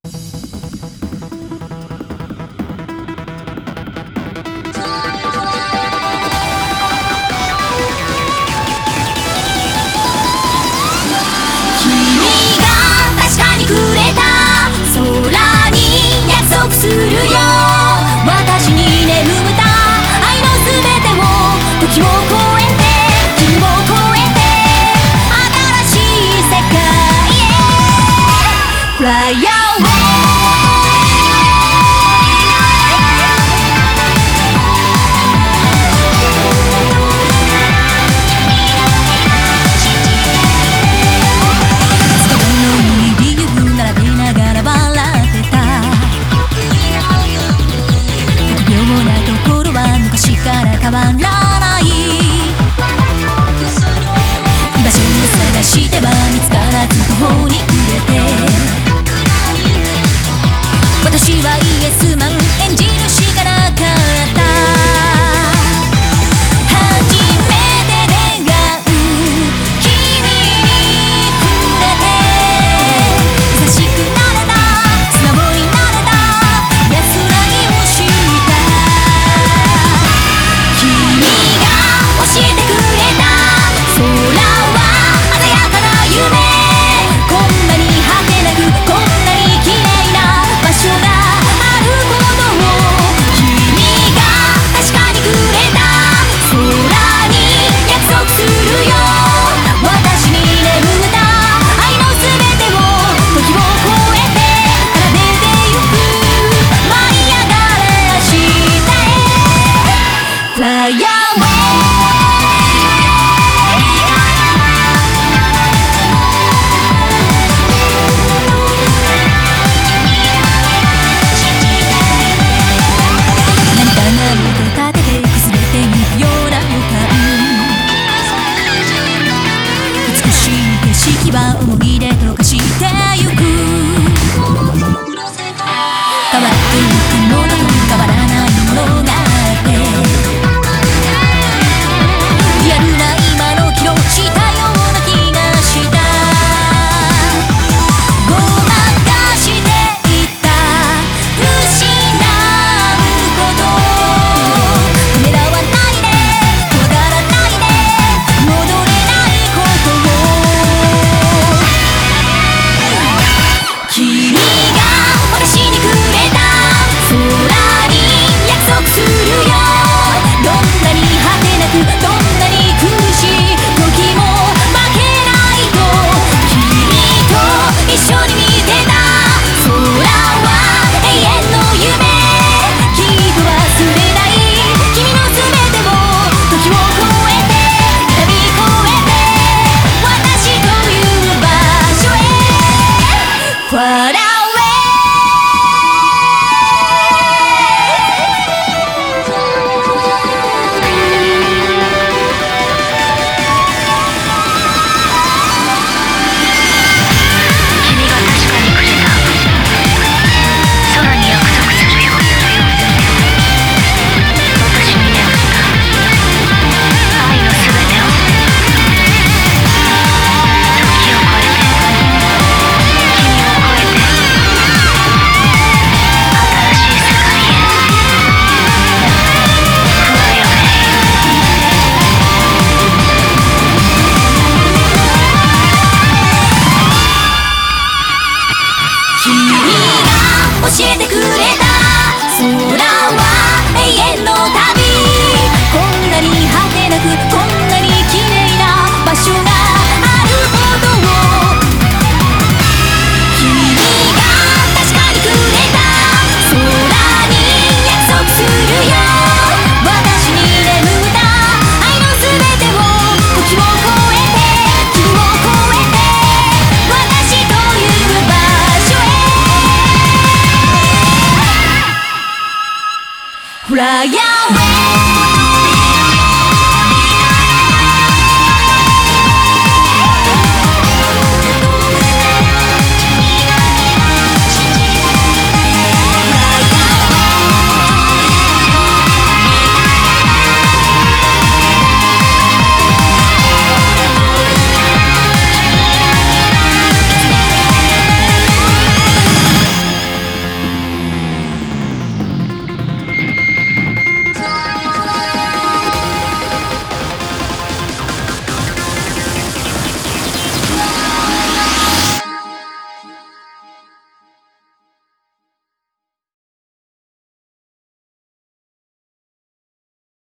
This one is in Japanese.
変わらない居場所を探しては見つからず途方に暮れて私はイエスマン演じるしかなかった思い出と化してゆく変わってゆくものと変わらないものがあってリアルな今の記録したような気がしたごまかしていた失うことためらわないで怖がらないで戻れないことを君が私にくれた空に約束するよどんなに果てなくどんなに苦しい時も負けないと君と一緒に見てた空は永遠の夢きっと忘れない君の全てを時を超えて旅越えて私という場所へ笑う教えてくれた空は永遠の旅こんなに果てなくこんなに綺麗な場所があることを君が確かにくれた空に約束するよ私に眠った愛の全てを時を超えて君を超えて私という場所へFly away